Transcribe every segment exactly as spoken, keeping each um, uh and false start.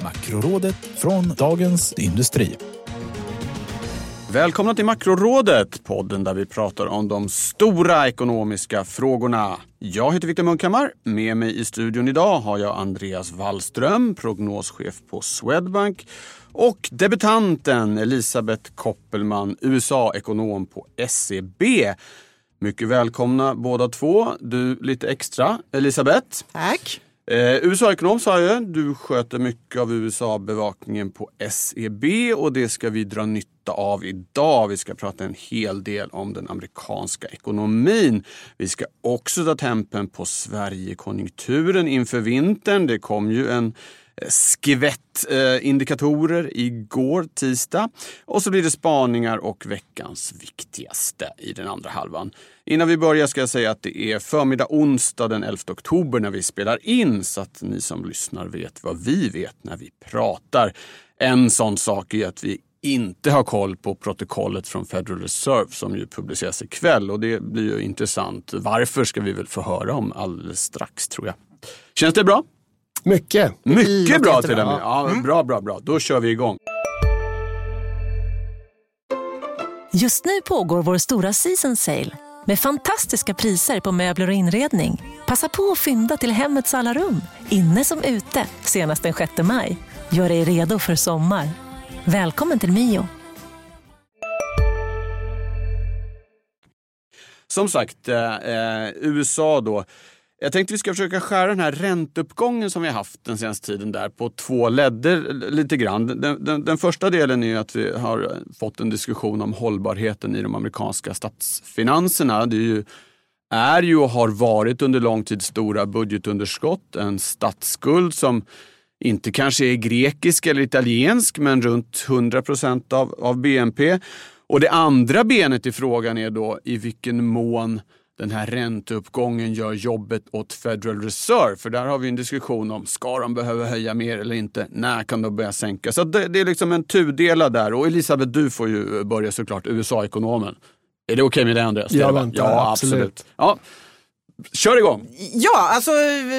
Makrorådet från Dagens Industri. Välkomna till Makrorådet, podden där vi pratar om de stora ekonomiska frågorna. Jag heter Viktor Munkhammar. Med mig i studion idag har jag Andreas Wallström, prognoschef på Swedbank, och debutanten Elisabeth Koppelman, U S A-ekonom på S E B. Mycket välkomna båda två. Du lite extra, Elisabeth. Tack. Eh, U S A-ekonom sa jag, du sköter mycket av U S A-bevakningen på S E B och det ska vi dra nytta av idag. Vi ska prata en hel del om den amerikanska ekonomin. Vi ska också ta tempen på Sverigekonjunkturen inför vintern. Det kom ju en skvätt eh, indikatorer igår tisdag. Och så blir det spaningar och veckans viktigaste i den andra halvan. Innan vi börjar ska jag säga att det är förmiddag onsdag den elfte oktober när vi spelar in, så att ni som lyssnar vet vad vi vet när vi pratar. En sån sak är att vi inte har koll på protokollet från Federal Reserve som ju publiceras ikväll, och det blir ju intressant. Varför ska vi väl få höra om alldeles strax, tror jag. Känns det bra? Mycket. Mycket bra till den. Ja, bra, bra, bra. Då kör vi igång. Just nu pågår vår stora season sale med fantastiska priser på möbler och inredning. Passa på att fynda till hemmets alla rum, inne som ute, senast den sjätte maj. Gör dig redo för sommar. Välkommen till Mio. Som sagt, eh, U S A då. Jag tänkte vi ska försöka skära den här ränteuppgången som vi har haft den senaste tiden där på två ledder lite grann. Den, den, den första delen är ju att vi har fått en diskussion om hållbarheten i de amerikanska statsfinanserna. Det är ju, är ju och har varit under lång tid stora budgetunderskott, en statsskuld som inte kanske är grekisk eller italiensk men runt hundra procent av, av B N P. Och det andra benet i frågan är då i vilken mån den här ränteuppgången gör jobbet åt Federal Reserve. För där har vi en diskussion om, ska de behöva höja mer eller inte? När kan de börja sänka? Så det, det är liksom en tudela där. Och Elisabeth, du får ju börja såklart, U S A-ekonomen. Är det okej med det, Andreas? Jag väntar, ja, absolut. absolut. Ja, kör igång. Ja, alltså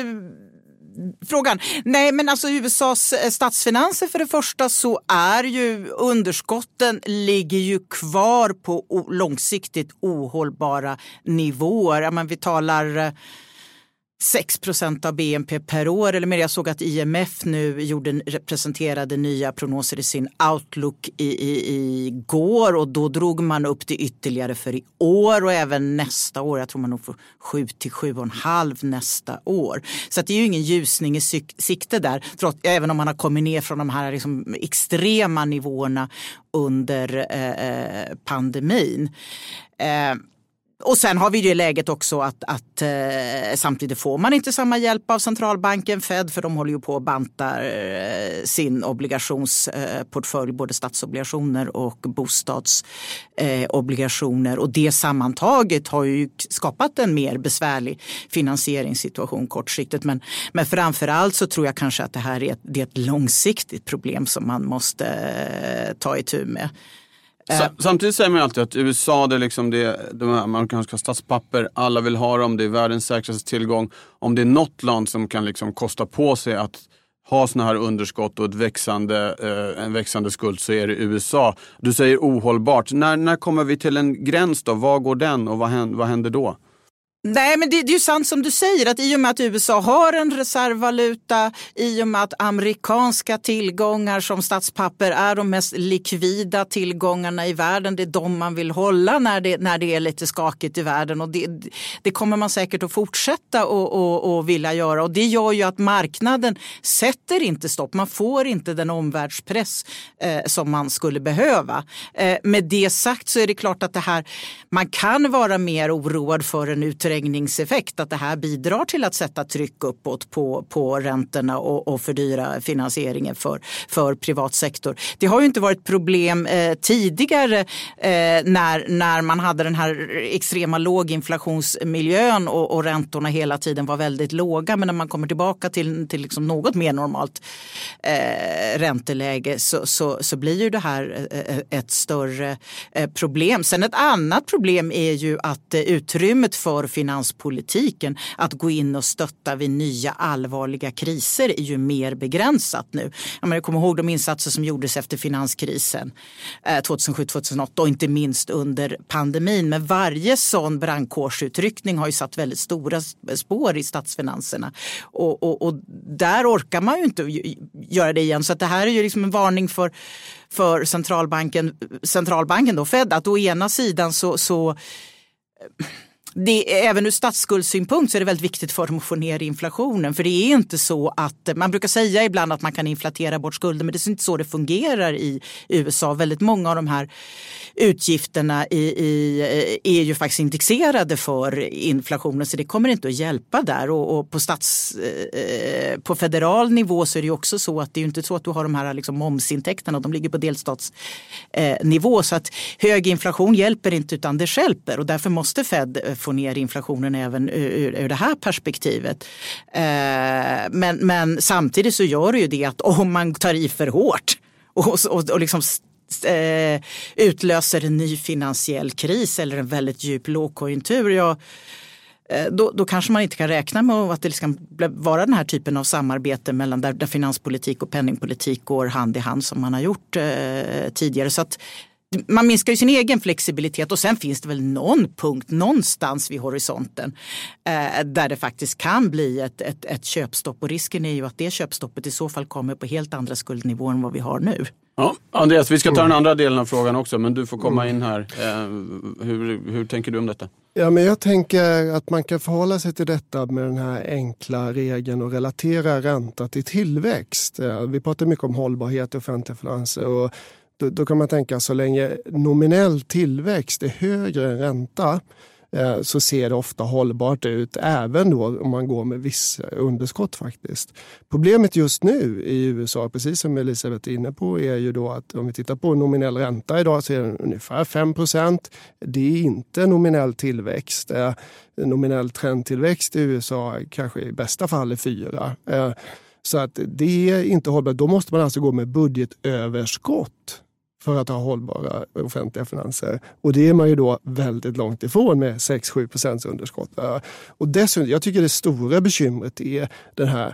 frågan. Nej, men alltså U S As statsfinanser för det första, så är ju underskotten ligger ju kvar på o- långsiktigt ohållbara nivåer. Men vi talar sex procent av B N P per år eller mer. Jag såg att I M F nu gjorde, presenterade nya prognoser i sin Outlook i, i, i går, och då drog man upp det ytterligare för i år och även nästa år. Jag tror man nog får sju till sju och en halv nästa år. Så att det är ju ingen ljusning i sikte där, trots, även om man har kommit ner från de här liksom extrema nivåerna under eh, pandemin. Eh, Och sen har vi det läget också att, att eh, samtidigt får man inte samma hjälp av centralbanken Fed, för de håller ju på att banta eh, sin obligationsportfölj, eh, både statsobligationer och bostadsobligationer. Eh, och det sammantaget har ju skapat en mer besvärlig finansieringssituation kortsiktigt. Men, men framförallt så tror jag kanske att det här är ett, det är ett långsiktigt problem som man måste eh, ta itu med. Samtidigt säger man alltid att U S A, det är liksom det, de amerikanska statspapper, alla vill ha dem, det är världens säkraste tillgång. Om det är något land som kan liksom kosta på sig att ha såna här underskott och ett växande, eh, en växande skuld, så är det U S A. Du säger ohållbart. När, när kommer vi till en gräns då? Var går den och vad händer, vad händer då? Nej, men det, det är ju sant som du säger, att i och med att U S A har en reservvaluta, i och med att amerikanska tillgångar som statspapper är de mest likvida tillgångarna i världen, det är de man vill hålla när det, när det är lite skakigt i världen, och det, det kommer man säkert att fortsätta och, och, och vilja göra, och det gör ju att marknaden sätter inte stopp, man får inte den omvärldspress eh, som man skulle behöva. Eh, med det sagt så är det klart att det här, man kan vara mer oroad för en uträkning effekt, att det här bidrar till att sätta tryck uppåt på, på räntorna och, och fördyra finansieringen för, för privatsektor. Det har ju inte varit problem eh, tidigare eh, när, när man hade den här extrema låginflationsmiljön och, och räntorna hela tiden var väldigt låga, men när man kommer tillbaka till, till liksom något mer normalt eh, ränteläge så, så, så blir ju det här ett större eh, problem. Sen ett annat problem är ju att eh, utrymmet för finanspolitiken. Att gå in och stötta vid nya allvarliga kriser är ju mer begränsat nu. Jag, menar, jag kommer ihåg de insatser som gjordes efter finanskrisen eh, tjugohundrasju tjugohundraåtta och inte minst under pandemin. Men varje sån brandkårsutryckning har ju satt väldigt stora spår i statsfinanserna. Och, och, och där orkar man ju inte göra det igen. Så att det här är ju liksom en varning för, för centralbanken, centralbanken då, Fed, att å ena sidan så, så det, även ur statsskuldssynpunkt så är det väldigt viktigt för dem att få ner inflationen. För det är inte så att, man brukar säga ibland att man kan inflatera bort skulder, men det är inte så det fungerar i U S A. Väldigt många av de här utgifterna i, i, är ju faktiskt indexerade för inflationen, så det kommer inte att hjälpa där. Och, och på, stats, eh, på federal nivå så är det ju också så att det är ju inte så att du har de här liksom momsintäkterna, de ligger på delstatsnivå. Eh, så att hög inflation hjälper inte, utan det stjälper, och därför måste Fed få ner inflationen även ur, ur det här perspektivet. Eh, men, men samtidigt så gör det ju det att om man tar i för hårt och, och, och liksom eh, utlöser en ny finansiell kris eller en väldigt djup lågkonjunktur, ja, Då, då kanske man inte kan räkna med att det ska vara den här typen av samarbete mellan där, där finanspolitik och penningpolitik går hand i hand som man har gjort eh, tidigare. Så att man minskar ju sin egen flexibilitet, och sen finns det väl någon punkt någonstans vid horisonten eh, där det faktiskt kan bli ett, ett, ett köpstopp, och risken är ju att det köpstoppet i så fall kommer på helt andra skuldnivåer än vad vi har nu. Ja, Andreas, vi ska ta den andra delen av frågan också, men du får komma in här. Eh, hur, hur tänker du om detta? Ja, men jag tänker att man kan förhålla sig till detta med den här enkla regeln och relatera ränta till tillväxt. Vi pratar mycket om hållbarhet i offentliga finanser, och då, då kan man tänka så länge nominell tillväxt är högre än ränta eh, så ser det ofta hållbart ut, även då om man går med viss underskott faktiskt. Problemet just nu i U S A, precis som Elisabeth är inne på, är ju då att om vi tittar på nominell ränta idag så är den ungefär fem procent. Det är inte nominell tillväxt. Eh, nominell trendtillväxt i U S A kanske i bästa fall är fyra. Eh, så att det är inte hållbart. Då måste man alltså gå med budgetöverskott för att ha hållbara offentliga finanser. Och det är man ju då väldigt långt ifrån med sex till sju procents underskott. Och dessutom, jag tycker det stora bekymret är den här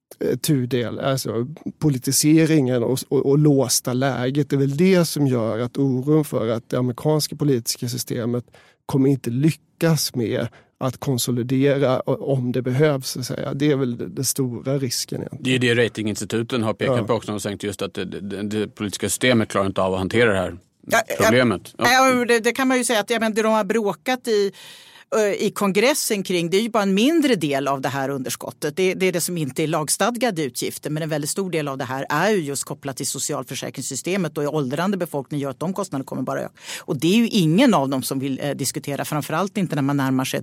tudel, alltså politiseringen och, och, och låsta läget. Det är väl det som gör att oron för att det amerikanska politiska systemet kommer inte lyckas med att konsolidera om det behövs. Så att säga. Det är väl den stora risken. Egentligen. Det är det ratinginstituten har pekat ja. på också. Och sagt just att det, det, det politiska systemet klarar inte av att hantera det här ja, problemet. Ja. Ja, det, det kan man ju säga att jag menar, det de har bråkat i i kongressen kring, det är ju bara en mindre del av det här underskottet. Det, det är det som inte är lagstadgade utgifter, men en väldigt stor del av det här är ju just kopplat till socialförsäkringssystemet, och i åldrande befolkning gör att de kostnaderna kommer bara öka. Och det är ju ingen av dem som vill eh, diskutera, framförallt inte när man närmar sig ett,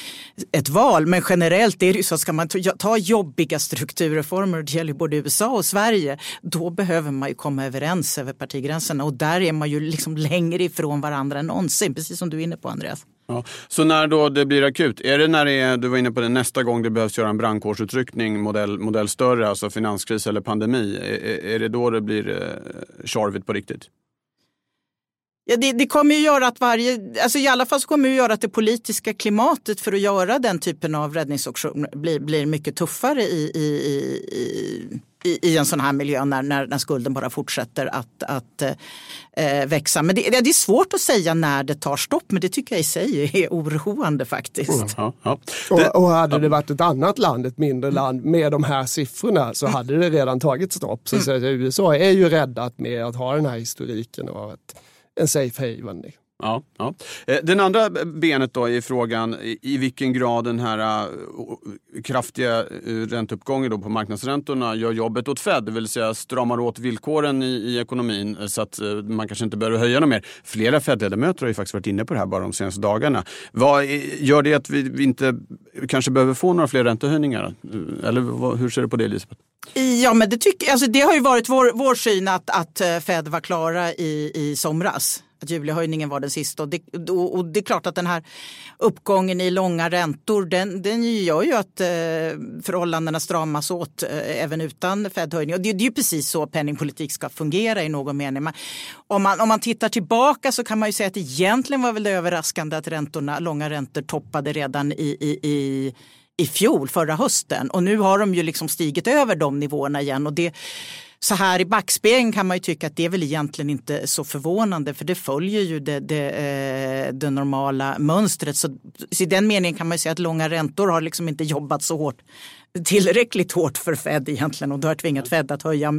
ett val. Men generellt är det ju så att ska man ta, ta jobbiga strukturreformer, och det gäller både U S A och Sverige, då behöver man ju komma överens över partigränserna, och där är man ju liksom längre ifrån varandra än någonsin, precis som du är inne på, Andreas. Ja. Så när då det blir akut, är det när det är, du var inne på det, nästa gång det behövs göra en brandkårsutryckning, modell, modell större, alltså finanskris eller pandemi, är, är det då det blir eh, tjorvigt på riktigt? Ja, det, det kommer ju göra att varje, alltså i alla fall så kommer det göra att det politiska klimatet för att göra den typen av räddningsaktion blir, blir mycket tuffare i, i, i, i, i en sån här miljö när, när, när skulden bara fortsätter att, att eh, växa. Men det, det är svårt att säga när det tar stopp, men det tycker jag i sig är oroande faktiskt. Mm, ja, ja. Det, och, och hade det varit ett annat land, ett mindre land med de här siffrorna, så hade det redan tagit stopp. Så, mm. så U S A är ju räddat med att ha den här historiken och att en safe haven. Ja, ja. Den andra benet då i frågan, i vilken grad den här kraftiga ränteuppgången då på marknadsräntorna gör jobbet åt Fed, det vill säga stramar åt villkoren i, i ekonomin så att man kanske inte behöver höja något mer. Flera Fed-ledamöter har ju faktiskt varit inne på det här bara de senaste dagarna. Vad gör det att vi inte kanske behöver få några fler räntehöjningar? Eller vad, hur ser du på det, Elisabeth? Ja, men det, tycker, alltså det har ju varit vår, vår syn att, att Fed var klara i, i somras. att julihöjningen var den sista. Och det, och, och det är klart att den här uppgången i långa räntor, den, den gör ju att eh, förhållandena stramas åt eh, även utan Fed-höjning. Och det, det är ju precis så penningpolitik ska fungera i någon mening. Men om, man, om man tittar tillbaka så kan man ju säga att egentligen var väl det överraskande att räntorna, långa räntor toppade redan i, i, i i fjol, förra hösten. Och nu har de ju liksom stigit över de nivåerna igen. Och det, så här i backspegeln kan man ju tycka att det är väl egentligen inte så förvånande. För det följer ju det, det, det normala mönstret. Så, så i den meningen kan man ju säga att långa räntor har liksom inte jobbat så hårt. Tillräckligt hårt för Fed egentligen. Och då har tvingat Fed att höja,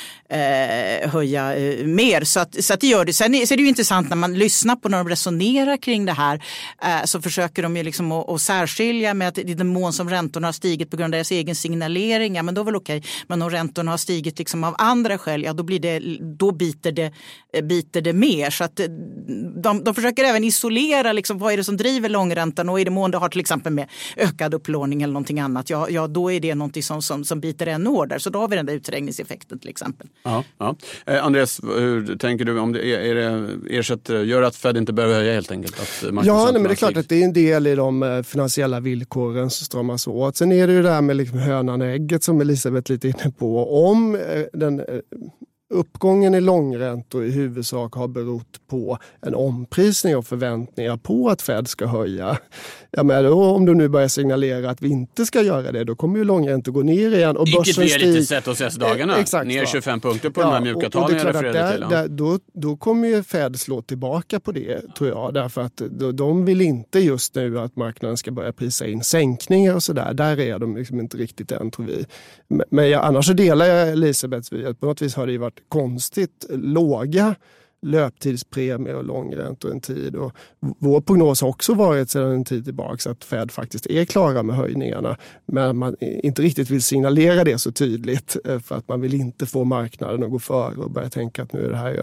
eh, höja eh, mer. Så att, så att det gör det. Sen är, så är det ju intressant när man lyssnar på när de resonerar kring det här. Eh, så försöker de ju liksom att, att särskilja med att i den mån som räntorna har stigit på grund av deras egen signalering. Ja, men då är väl okej. Men om räntorna har stigit liksom av andra skäl. Ja, då, blir det, då biter, det, biter det mer. Så att de, de försöker även isolera liksom, vad är det som driver långräntan. Och i det mån det har till exempel med ökad upplåning eller någonting annat. Ja, ja då är det någonting som, som, som biter ännu hårdare. Så då har vi den där utträngningseffekten till exempel. Ja, ja. Eh, Andreas, hur tänker du om det är, är det ersätter, gör att Fed inte behöver höja helt enkelt? Att ja, nej, men det är klart att det är en del i de finansiella villkoren som stramas åt. Sen är det ju det där med liksom hönan och ägget som Elisabeth lite inne på. Om den uppgången i långräntor i huvudsak har berott på en omprisning och förväntningar på att Fed ska höja. Ja, men då, om du nu börjar signalera att vi inte ska göra det, då kommer ju långräntor gå ner igen. Och vilket vi är lite sett hos S-dagarna. Exakt, ner tjugofem punkter på ja, de här mjuka talen. Där, där, då, då kommer ju Fed slå tillbaka på det, tror jag. Därför att de vill inte just nu att marknaden ska börja prisa in sänkningar och sådär. Där är de liksom inte riktigt än, tror vi. Men jag, annars så delar jag Elisabeths vid att på något vis har det ju varit konstigt låga löptidspremier och långräntor en tid. Och vår prognos har också varit sedan en tid tillbaka att Fed faktiskt är klara med höjningarna. Men man inte riktigt vill signalera det så tydligt för att man vill inte få marknaden att gå före och börja tänka att nu är det här.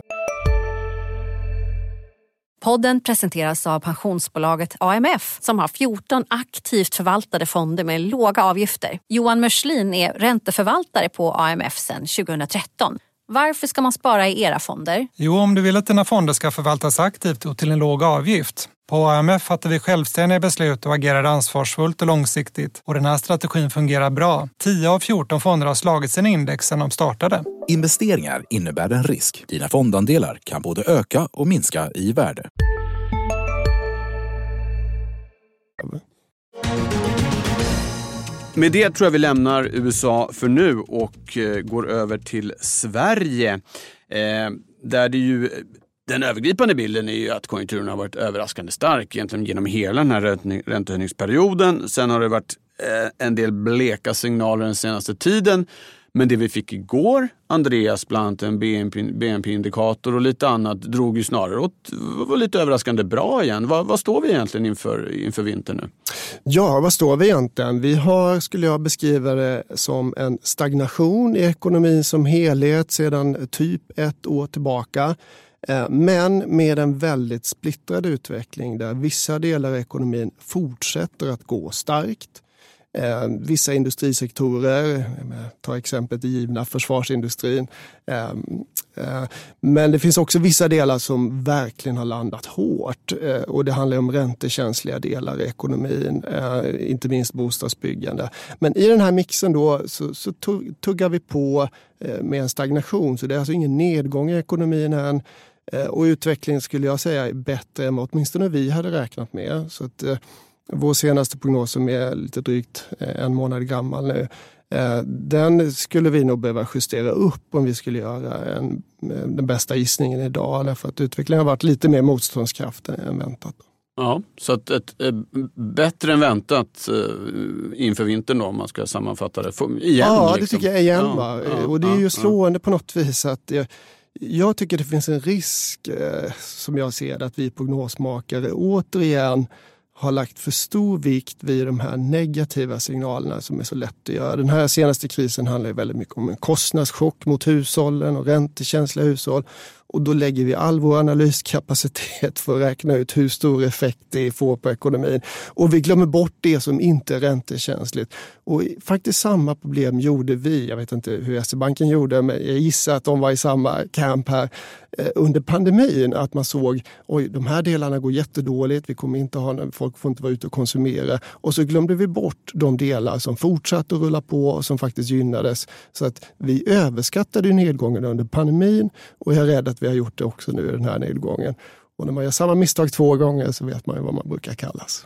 Podden presenteras av pensionsbolaget A M F som har fjorton aktivt förvaltade fonder med låga avgifter. Johan Mörslin är ränteförvaltare på A M F sedan tjugohundratretton. Varför ska man spara i era fonder? Jo, om du vill att dina fonder ska förvaltas aktivt och till en låg avgift. På A M F fattar vi självständiga beslut och agerar ansvarsfullt och långsiktigt. Och den här strategin fungerar bra. tio av fjorton fonder har slagit sina index sedan de startade. Investeringar innebär en risk. Dina fondandelar kan både öka och minska i värde. Med det tror jag vi lämnar U S A för nu och eh, går över till Sverige. Eh, där det ju, den övergripande bilden är ju att konjunkturen har varit överraskande stark egentligen genom hela den här räntehöjningsperioden. Sen har det varit eh, en del bleka signaler den senaste tiden. Men det vi fick igår, Andreas, bland annat en B N P-indikator och lite annat, drog ju snarare åt, var lite överraskande bra igen. Vad, vad står vi egentligen inför, inför vintern nu? Ja, vad står vi egentligen? Vi har, skulle jag beskriva det som en stagnation i ekonomin som helhet sedan typ ett år tillbaka. Men med en väldigt splittrad utveckling där vissa delar av ekonomin fortsätter att gå starkt. Eh, vissa industrisektorer, ta exemplet i givna försvarsindustrin. Eh, eh, men det finns också vissa delar som verkligen har landat hårt. Eh, och det handlar om räntekänsliga delar i ekonomin, eh, inte minst bostadsbyggande. Men i den här mixen då så, så tuggar vi på eh, med en stagnation. Så det är alltså ingen nedgång i ekonomin än. Eh, och utvecklingen skulle jag säga är bättre än vad åtminstone vi hade räknat med. Så att... Eh, Vår senaste prognos som är lite drygt en månad gammal nu, den skulle vi nog behöva justera upp om vi skulle göra en, den bästa gissningen idag. Därför att utvecklingen har varit lite mer motståndskraft än väntat. Ja, så att ett, ett, bättre än väntat inför vintern då, om man ska sammanfatta det. Igen, ja, liksom. Det tycker jag igen. Ja, va? ja, Och det är ju ja, slående ja. på något vis att... Jag, jag tycker det finns en risk, som jag ser det, att vi prognosmakare återigen har lagt för stor vikt vid de här negativa signalerna som är så lätt att göra. Den här senaste krisen handlar ju väldigt mycket om en kostnadschock mot hushållen och räntekänsliga hushåll. Och då lägger vi all vår analyskapacitet för att räkna ut hur stor effekt det får på ekonomin. Och vi glömmer bort det som inte är räntekänsligt. Och faktiskt samma problem gjorde vi, jag vet inte hur S E-banken gjorde, men jag gissar att de var i samma camp här under pandemin, att man såg oj, de här delarna går jättedåligt, vi kommer inte ha, folk får inte vara ute och konsumera, och så glömde vi bort de delar som fortsatte att rulla på och som faktiskt gynnades, så att vi överskattade nedgången under pandemin, och jag är rädd att vi har gjort det också nu i den här nedgången. Och när man gör samma misstag två gånger så vet man ju vad man brukar kallas.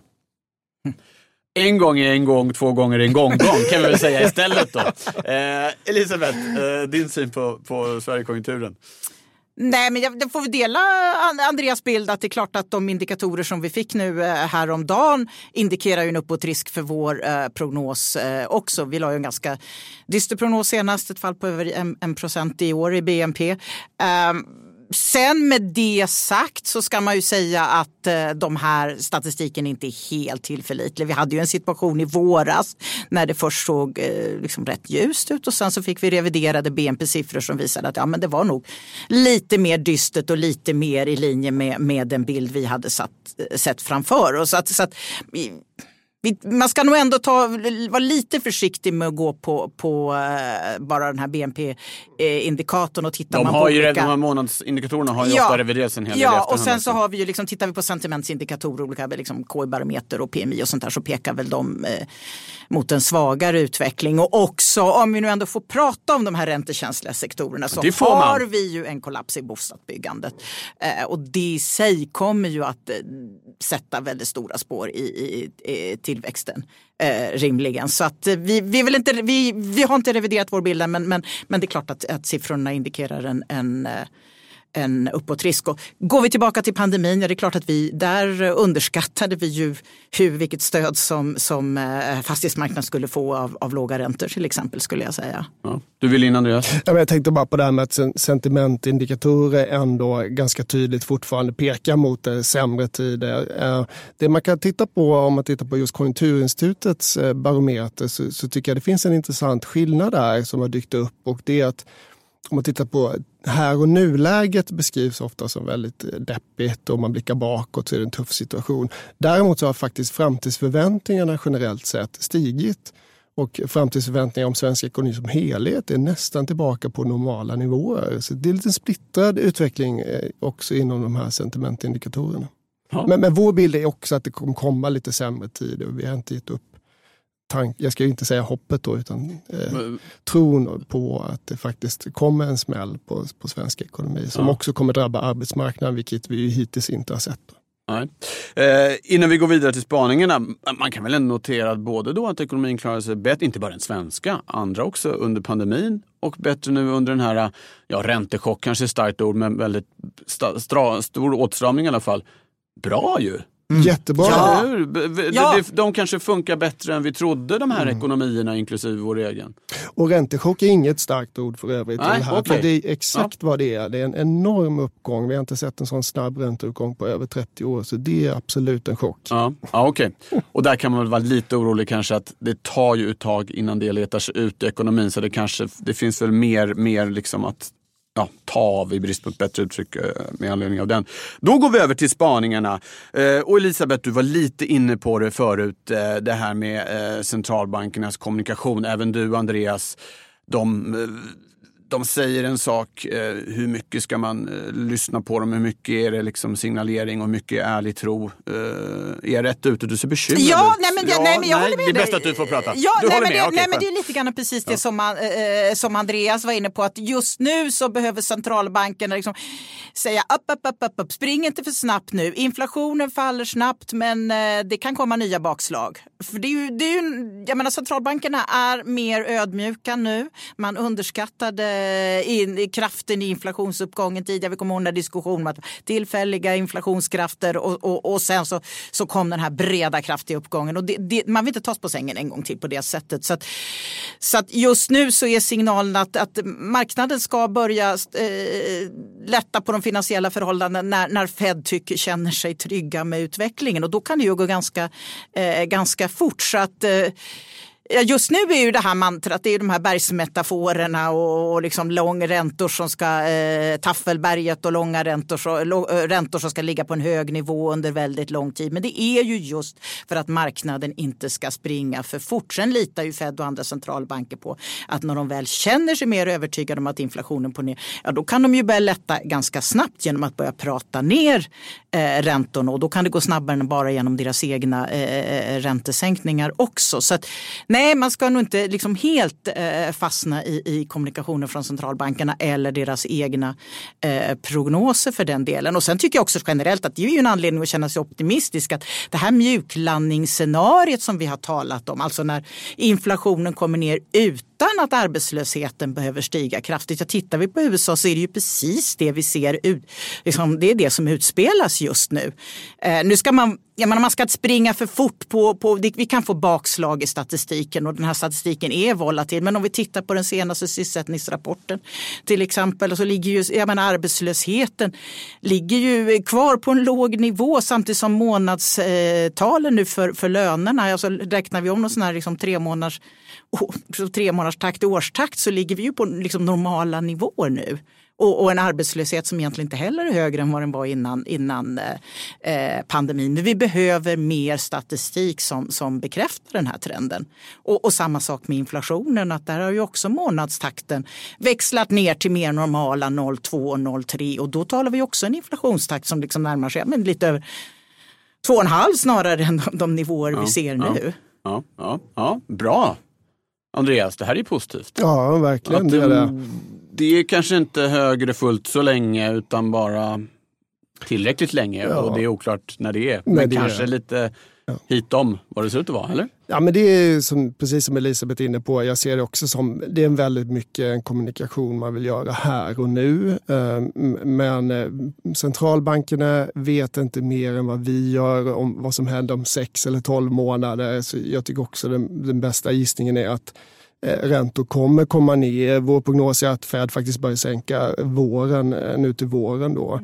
En gång är en gång, två gånger är en gång, gång kan vi väl säga istället då. Eh, Elisabeth, eh, din syn på, på Sverigekonjunkturen? Nej, men jag, jag får dela Andreas bild att det är klart att de indikatorer som vi fick nu häromdagen indikerar ju en uppåtrisk för vår eh, prognos eh, också. Vi la ju en ganska dyster prognos senast, ett fall på över en, en procent i år i B N P. Eh, Sen med det sagt så ska man ju säga att eh, de här statistiken inte är helt tillförlitlig. Vi hade ju en situation i våras när det först såg eh, liksom rätt ljust ut, och sen så fick vi reviderade B N P-siffror som visade att ja, men det var nog lite mer dystert och lite mer i linje med, med den bild vi hade satt, sett framför oss. Så att, så att, man ska nog ändå ta, vara lite försiktig med att gå på, på uh, bara den här B N P-indikatorn och titta de man har på ju olika... De här månadsindikatorerna har ju ja, ofta reviderats en hel del. Ja, och sen så har vi ju liksom, tittar vi på sentimentsindikatorer, olika liksom K I-barometer och P M I och sånt där, så pekar väl de eh, mot en svagare utveckling. Och också, om vi nu ändå får prata om de här räntekänsliga sektorerna, så har vi ju en kollaps i bostadsbyggandet. Eh, och det i sig kommer ju att eh, sätta väldigt stora spår i, i, i tillväxten. Eh, rimligen. Så att eh, vi, vi, vill inte, vi, vi har inte reviderat vår bild, men, men, men det är klart att, att siffrorna indikerar en, en, en uppåtrisk. Och går vi tillbaka till pandemin, ja, det är klart att vi där underskattade vi ju hur, vilket stöd som, som eh, fastighetsmarknaden skulle få av, av låga räntor till exempel, skulle jag säga. Ja. Du vill in, Andreas? Ja, men jag tänkte bara på det här med att sentimentindikatorer ändå ganska tydligt fortfarande pekar mot eh, sämre tider. Eh, det man kan titta på, om man tittar på just Konjunkturinstitutets eh, barometer, så, så tycker jag det finns en intressant skillnad där som har dykt upp, och det är att om man tittar på här och nu-läget beskrivs ofta som väldigt deppigt, och man blickar bakåt så är det en tuff situation. Däremot så har faktiskt framtidsförväntningarna generellt sett stigit, och framtidsförväntningar om svensk ekonomi som helhet är nästan tillbaka på normala nivåer. Så det är lite en splittrad utveckling också inom de här sentimentindikatorerna. Ja. Men, men vår bild är också att det kommer komma lite sämre tider, och vi har inte gett upp. Tank, jag ska ju inte säga hoppet då, utan eh, mm. tron på att det faktiskt kommer en smäll på, på svensk ekonomi som ja. också kommer drabba arbetsmarknaden, vilket vi ju hittills inte har sett. Nej. Eh, innan vi går vidare till spaningarna, man kan väl ändå notera att både då att ekonomin klarar sig bättre, inte bara den svenska, andra också under pandemin, och bättre nu under den här, ja, räntechock kanske är starkt ord, men väldigt sta, stra, stor åtstramning i alla fall. Bra ju! Mm. Jättebra. Ja. De, ja. de, de kanske funkar bättre än vi trodde, de här mm. ekonomierna, inklusive vår egen. Och räntechock är inget starkt ord för övrigt. Nej, det här, okay. för det är exakt ja. vad det är. Det är en enorm uppgång. Vi har inte sett en sån snabb ränteuppgång på över trettio år, så det är absolut en chock. Ja, ja okej. Okay. Och där kan man väl vara lite orolig kanske att det tar ju ett tag innan det letar sig ut i ekonomin, så det kanske, det finns väl mer, mer liksom att ja, ta av i brist på ett bättre uttryck med anledning av den. Då går vi över till spaningarna. Och Elisabeth, du var lite inne på det förut, det här med centralbankernas kommunikation. Även du, Andreas, de, de säger en sak, hur mycket ska man lyssna på dem, hur mycket är det liksom signalering och hur mycket är ärlig tro. Är jag rätt ute? Du ser bekymrad ut. Ja, nej men, ja, nej, men jag nej, håller med. Det är bäst att du får prata. Ja, du nej, håller men, med. det, okay, nej men det är lite grann precis det ja. som, man, eh, som Andreas var inne på, att just nu så behöver centralbankerna liksom säga upp, upp, upp, upp, upp. Spring inte för snabbt nu. Inflationen faller snabbt, men eh, det kan komma nya bakslag. För det är ju, det är ju, jag menar, centralbankerna är mer ödmjuka nu. Man underskattade in, kraften i inflationsuppgången tidigare. Vi kommer ihåg den diskussionen om att tillfälliga inflationskrafter och, och, och sen så, så kom den här breda kraftiga uppgången. Och det, det, man vill inte tas på sängen en gång till på det sättet. Så att, så att just nu så är signalen att, att marknaden ska börja eh, lätta på de finansiella förhållandena när, när Fed tycker, känner sig trygga med utvecklingen. Och då kan det ju gå ganska, eh, ganska fort. Så att... Eh, Ja, just nu är ju det här mantrat, det är ju de här bergsmetaforerna och, och liksom långräntor som ska, eh, Taffelberget och långa räntor, så, lå, äh, räntor som ska ligga på en hög nivå under väldigt lång tid. Men det är ju just för att marknaden inte ska springa för fort. Sen litar ju Fed och andra centralbanker på att när de väl känner sig mer övertygade om att inflationen på ner, ja då kan de ju börja lätta ganska snabbt genom att börja prata ner eh, räntorna, och då kan det gå snabbare än bara genom deras egna eh, räntesänkningar också. Så att nej, man ska nog inte liksom helt eh, fastna i, i kommunikationen från centralbankerna eller deras egna eh, prognoser för den delen. Och sen tycker jag också generellt att det är ju en anledning att känna sig optimistisk, att det här mjuklandningsscenariet som vi har talat om, alltså när inflationen kommer ner utan att arbetslösheten behöver stiga kraftigt. Jag tittar vi på U S A så är det ju precis det vi ser ut, liksom, det är det som utspelas just nu. Eh, nu ska man Jag menar, man ska inte springa för fort på, på, vi kan få bakslag i statistiken och den här statistiken är volatil. Men om vi tittar på den senaste sysselsättningsrapporten till exempel, så ligger ju, jag menar, arbetslösheten ligger ju kvar på en låg nivå samtidigt som månadstalen nu för, för lönerna, alltså räknar vi om någon sån här liksom tre månaders, oh, tre månaders takt i årstakt, så ligger vi ju på liksom normala nivåer nu. Och, och en arbetslöshet som egentligen inte heller är högre än vad den var innan, innan eh, pandemin. Men vi behöver mer statistik som, som bekräftar den här trenden. Och, och samma sak med inflationen, att där har ju också månadstakten växlat ner till mer normala noll komma två och noll komma tre. Och då talar vi också en inflationstakt som liksom närmar sig, men lite över två komma fem snarare än de, de nivåer ja, vi ser ja, nu. Ja, ja, ja, bra. Andreas, det här är positivt. Ja, verkligen. Att, det är det. Det är kanske inte högre fullt så länge utan bara tillräckligt länge ja. Och det är oklart när det är. Men, men det kanske är lite ja. hitom vad det ser ut att vara, eller? Ja, men det är som, precis som Elisabeth är inne på. Jag ser det också som, det är en väldigt mycket en kommunikation man vill göra här och nu. Men centralbankerna vet inte mer än vad vi gör om vad som händer om sex eller tolv månader. Så jag tycker också den, den bästa gissningen är att räntor kommer komma ner. Vår prognos är att Fed faktiskt börjar sänka våren, nu till våren då.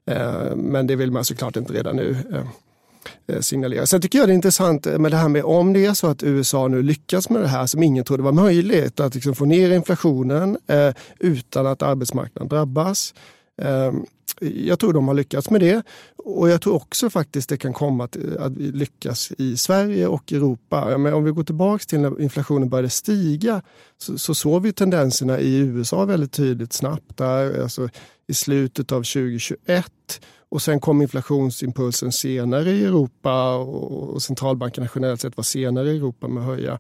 Men det vill man såklart inte redan nu signalera. Sen tycker jag det är intressant med det här med om det är så att U S A nu lyckas med det här som ingen trodde var möjligt, att liksom få ner inflationen utan att arbetsmarknaden drabbas. Jag tror de har lyckats med det, och jag tror också faktiskt det kan komma att, att vi lyckas i Sverige och Europa. Men om vi går tillbaka till när inflationen började stiga så, så såg vi tendenserna i U S A väldigt tydligt snabbt där, alltså i slutet av tjugohundratjugoett, och sen kom inflationsimpulsen senare i Europa, och, och centralbankerna generellt sett var senare i Europa med att höja.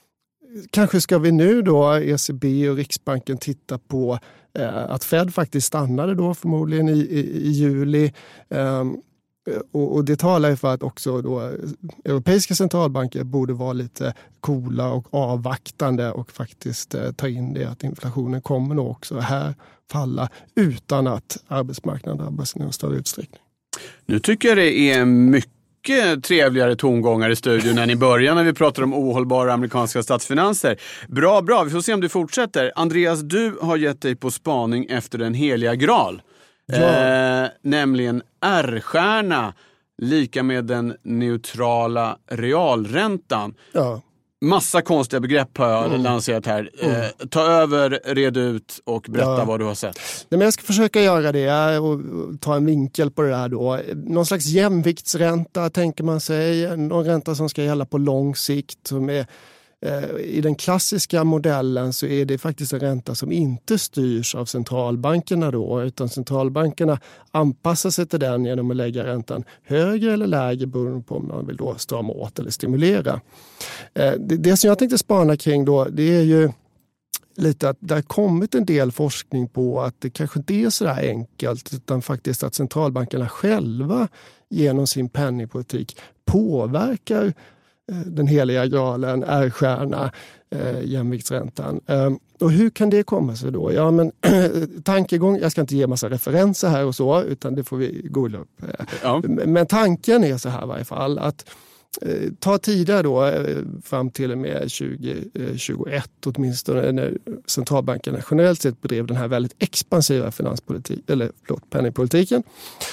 Kanske ska vi nu då, E C B och Riksbanken, titta på eh, att Fed faktiskt stannade då förmodligen i, i, i juli. Um, och, och det talar ju för att också då europeiska centralbanker borde vara lite coola och avvaktande och faktiskt eh, ta in det att inflationen kommer nog också här falla utan att arbetsmarknaden drabbas i någon större utsträckning. Nu tycker jag det är mycket mycket trevligare tongångar i studion än i början när vi pratar om ohållbara amerikanska statsfinanser. Bra, bra. Vi får se om du fortsätter. Andreas, du har gett dig på spaning efter den heliga graal. Ja. Eh, nämligen R-stjärna lika med den neutrala realräntan. Ja. Massa konstiga begrepp har jag mm. lanserat här. Mm. Eh, ta över, red ut och berätta ja. vad du har sett. Nej, men jag ska försöka göra det och ta en vinkel på det där då. Någon slags jämviktsränta tänker man sig. Någon ränta som ska gälla på lång sikt. Som är, eh, I den klassiska modellen så är det faktiskt en ränta som inte styrs av centralbankerna då. Utan centralbankerna anpassar sig till den genom att lägga räntan högre eller lägre beroende på om man vill då strama åt eller stimulera. Det, det som jag tänkte spana kring då, det är ju lite att det har kommit en del forskning på att det kanske inte är så där enkelt, utan faktiskt att centralbankerna själva genom sin penningpolitik påverkar den heliga graalen, R-stjärna, eh, jämviktsräntan. Eh, och hur kan det komma sig då? Ja, men tankegång, jag ska inte ge massa referenser här och så, utan det får vi googla upp. Ja. Men tanken är så här i varje fall, att ta tidigare då, fram till och med tjugo tjugoett åtminstone, när centralbankerna generellt sett bedrev den här väldigt expansiva finanspolitik, eller förlåt, penningpolitiken.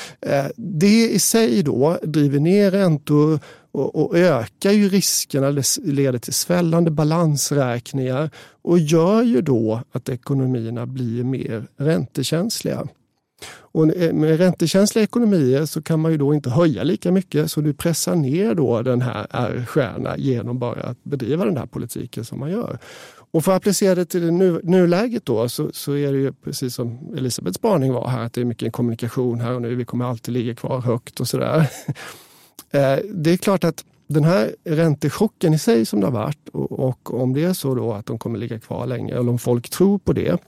Det i sig då driver ner räntor och, och ökar ju riskerna, det leder till svällande balansräkningar och gör ju då att ekonomierna blir mer räntekänsliga. Och med räntekänsliga ekonomier så kan man ju då inte höja lika mycket, så du pressar ner då den här R-stjärna genom bara att bedriva den här politiken som man gör. Och för att applicera det till det nu, nuläget då så, så är det ju precis som Elisabeths spaning var här, att det är mycket kommunikation här och nu, vi kommer alltid ligga kvar högt och sådär. Det är klart att den här räntechocken i sig som det har varit, och, och om det är så då att de kommer ligga kvar länge, eller om folk tror på det,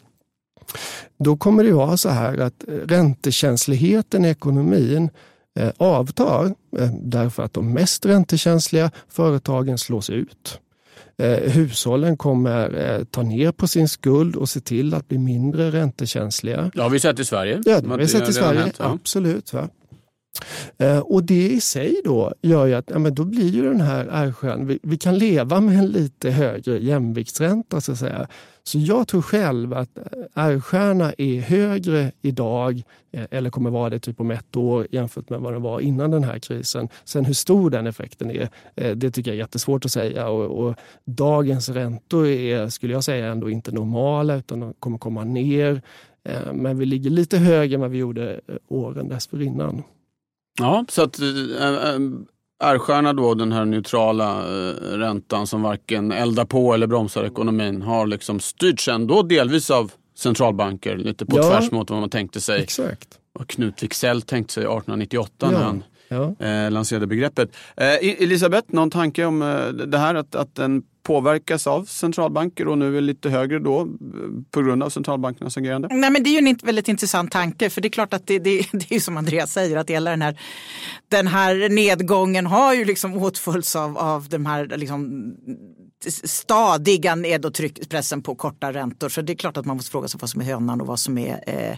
då kommer det vara så här att räntekänsligheten i ekonomin eh, avtar eh, därför att de mest räntekänsliga företagen slås ut. Eh, hushållen kommer eh, ta ner på sin skuld och se till att bli mindre räntekänsliga. Det har vi sett i Sverige. Ja, det har vi sett i Sverige, hänt, ja. Absolut. Va? Eh, och det i sig då gör ju att ja, men då blir ju den här R-stjärnan, vi, vi kan leva med en lite högre jämviktsränta så att säga. Så jag tror själv att R-stjärna är högre idag, eller kommer vara det typ om ett år jämfört med vad den var innan den här krisen. Sen hur stor den effekten är, det tycker jag är jättesvårt att säga. Och, och dagens räntor är, skulle jag säga, ändå inte normala, utan de kommer komma ner. Men vi ligger lite högre än vad vi gjorde åren dessförinnan. Ja, så att R-stjärna då, den här neutrala eh, räntan som varken eldar på eller bromsar ekonomin, har liksom styrts ändå delvis av centralbanker, lite på ja, tvärs mot vad man tänkte sig. Exakt. Och Knut Wicksell tänkte sig arton nittioåtta ja, när han ja. eh, lanserade begreppet. Eh, Elisabeth, någon tanke om eh, det här att, att den påverkas av centralbanker och nu är lite högre då på grund av centralbankernas agerande? Nej, men det är ju en väldigt intressant tanke, för det är klart att det, det, det är som Andreas säger, att hela den här, den här nedgången har ju liksom åtföljts av, av de här liksom stadiga nedåtpressen på korta räntor, så det är klart att man måste fråga sig vad som är hönan och vad som är eh,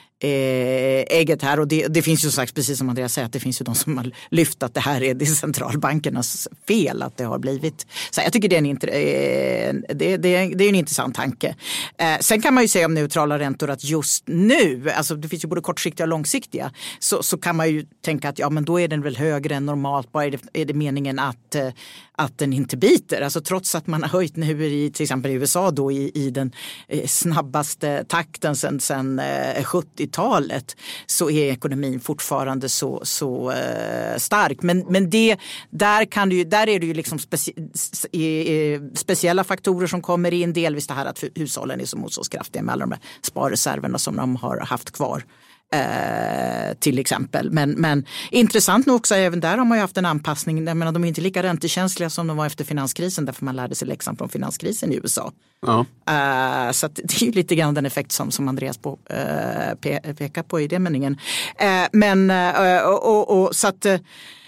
Eh, ägget här, och det, det finns ju sagt, precis som Andreas säger, att det finns ju de som har lyft att det här är det centralbankernas fel att det har blivit. Så jag tycker det är en, inter, eh, det, det, det är en intressant tanke. Eh, sen kan man ju säga om neutrala räntor att just nu, alltså det finns ju både kortsiktiga och långsiktiga, så, så kan man ju tänka att ja, men då är den väl högre än normalt, bara är det, är det meningen att eh, att den inte biter. Alltså trots att man har höjt nu i till exempel i U S A då i, i den eh, snabbaste takten sedan sen, eh, sjuttiotalet, så är ekonomin fortfarande så, så eh, stark. Men, men det, där, kan det ju, där är det ju liksom specie, eh, speciella faktorer som kommer in. Delvis det här att hushållen är så motståndskraftiga med alla de här sparreserverna som de har haft kvar. Eh, till exempel. Men, men intressant nog också, även där har man ju haft en anpassning. Jag menar, de är inte lika räntekänsliga som de var efter finanskrisen, därför man lärde sig läxan från finanskrisen i U S A. Ja. Eh, så att det är ju lite grann den effekt som, som Andreas på, eh, pe- pekar på i den meningen. Eh, men eh, och, och, och så att eh,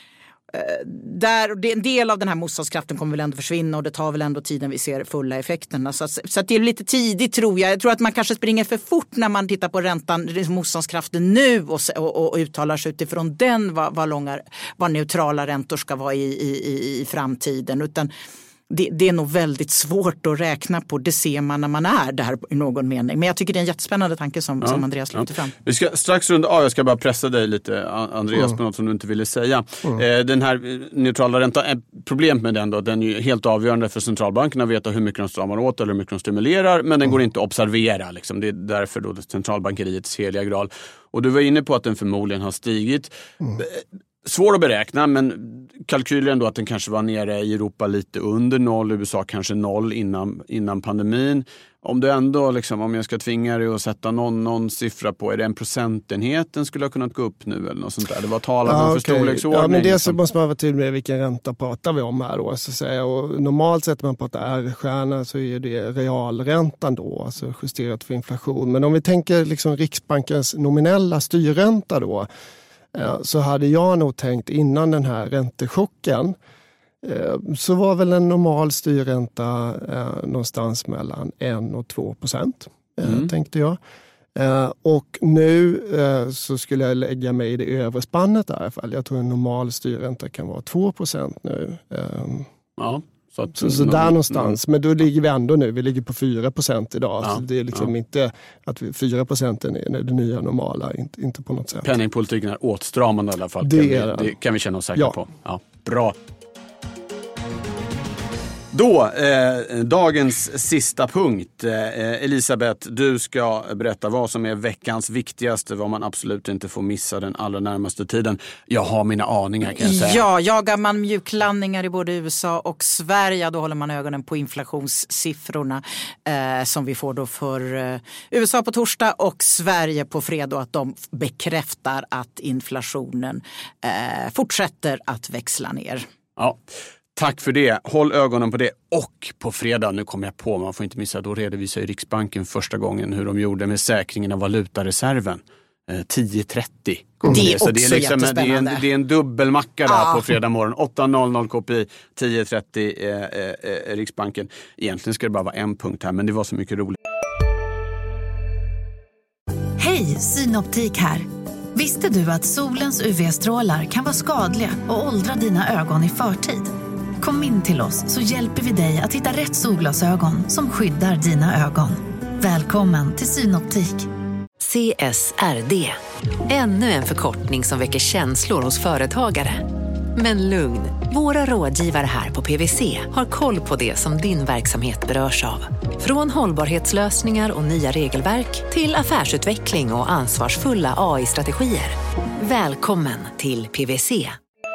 där, en del av den här motståndskraften kommer väl ändå försvinna, och det tar väl ändå tiden vi ser fulla effekterna. Så, att, så att det är lite tidigt, tror jag. Jag tror att man kanske springer för fort när man tittar på räntan, motståndskraften nu och, och, och uttalar sig utifrån den vad, vad, långa, vad neutrala räntor ska vara i, i, i framtiden. Utan det, det är nog väldigt svårt att räkna på. Det ser man när man är där i någon mening. Men jag tycker det är en jättespännande tanke som, ja, som Andreas lyfter ja. fram. Vi ska strax runda av. Jag ska bara pressa dig lite, Andreas, mm. på något som du inte ville säga. Mm. Den här neutrala räntan, är problem med den då. Den är ju helt avgörande för centralbankerna att veta hur mycket de stramar åt eller hur mycket de stimulerar. Men den mm. går inte att observera. Liksom. Det är därför då centralbankeriets heliga graal. Och du var inne på att den förmodligen har stigit. Mm. Svår att beräkna, men kalkylen ändå att den kanske var nere i Europa lite under noll, U S A kanske noll innan, innan pandemin. Om du ändå, liksom, om jag ska tvinga dig att sätta någon, någon siffra på, är det en procentenhet den skulle ha kunnat gå upp nu eller något sånt där? Det var talat om ja, för okay. storleksordning. Ja, men det så måste man vara tydlig med vilken ränta pratar vi om här då. Så att säga. Och normalt sett när man pratar R-stjärna så är det realräntan då, alltså justerat för inflation. Men om vi tänker liksom Riksbankens nominella styrränta då, så hade jag nog tänkt innan den här räntechocken, så var väl en normal styrränta någonstans mellan en och två procent, mm. tänkte jag. Eh, och nu eh, så skulle jag lägga mig i det övre spannet där, i alla fall. Jag tror en normal styrränta kan vara två procent nu. Eh, ja. Så, att, så, så där någonstans, men då ligger vi ändå nu, vi ligger på fyra procent idag. Ja, så det är liksom ja. inte att vi, fyra procent är det nya normala, inte, inte på något sätt. Penningpolitiken är åtstramande i alla fall, det, kan vi, är det kan vi känna oss säkra ja. på. Ja, bra. Då, eh, dagens sista punkt. Eh, Elisabeth, du ska berätta vad som är veckans viktigaste, vad man absolut inte får missa den allra närmaste tiden. Jag har mina aningar, kan jag säga. Ja, jagar man mjuklandningar i både U S A och Sverige, då håller man ögonen på inflationssiffrorna eh, som vi får då för eh, U S A på torsdag och Sverige på fredag, och att de bekräftar att inflationen eh, fortsätter att växla ner. Ja. Tack för det. Håll ögonen på det. Och på fredag, nu kommer jag på, man får inte missa, då redovisar ju Riksbanken första gången hur de gjorde med säkringen av valutareserven. Eh, tio trettio. Det är också det är liksom, jättespännande. Det är en, det är en dubbelmacka där ja. på fredag morgon. åtta noll noll K P I, tio trettio eh, eh, Riksbanken. Egentligen ska det bara vara en punkt här, men det var så mycket roligt. Hej, Synoptik här. Visste du att solens U V-strålar kan vara skadliga och åldra dina ögon i förtid? Kom in till oss så hjälper vi dig att hitta rätt solglasögon som skyddar dina ögon. Välkommen till Synoptik. C S R D. Ännu en förkortning som väcker känslor hos företagare. Men lugn, våra rådgivare här på P W C har koll på det som din verksamhet berörs av. Från hållbarhetslösningar och nya regelverk till affärsutveckling och ansvarsfulla A I-strategier. Välkommen till P W C.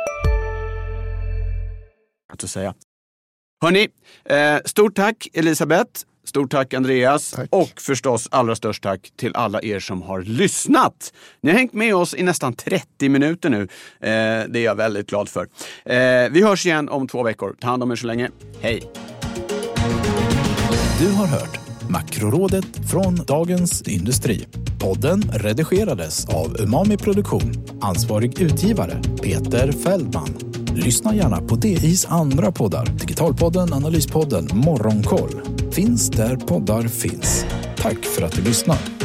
Att säga. Hörrni, eh, stort tack Elisabeth, stort tack Andreas tack. Och förstås allra störst tack till alla er som har lyssnat. Ni har hängt med oss i nästan trettio minuter nu. Eh, det är jag väldigt glad för. Eh, vi hörs igen om två veckor. Ta hand om er så länge. Hej! Du har hört Makrorådet från Dagens Industri. Podden redigerades av Umami Produktion. Ansvarig utgivare Peter Fällman. Lyssna gärna på D I's andra poddar. Digitalpodden, Analyspodden, Morgonkoll. Finns där poddar finns. Tack för att du lyssnar.